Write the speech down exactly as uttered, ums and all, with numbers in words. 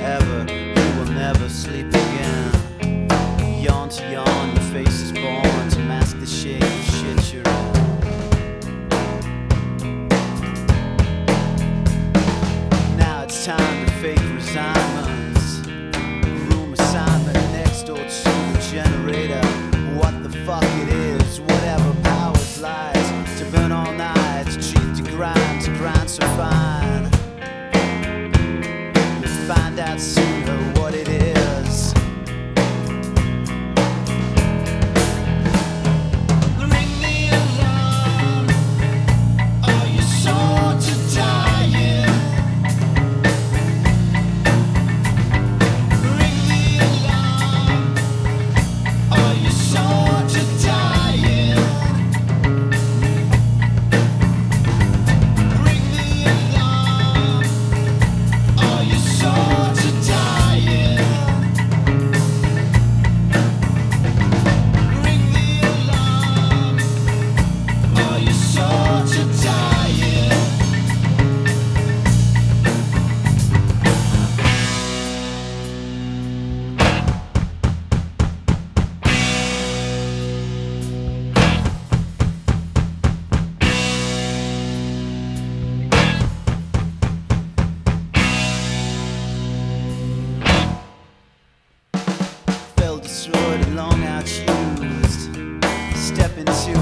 forever. You will never sleep again. Yawn to yawn, your face is born to mask the shape of shit you're in. Now it's time to fake resignments. Room assignment next door to the generator. What the fuck it is, whatever powers lies. To burn all night, to cheat, to grind, to grind so fine. You'll find out sooner what it is. Destroyed and long out used. Step into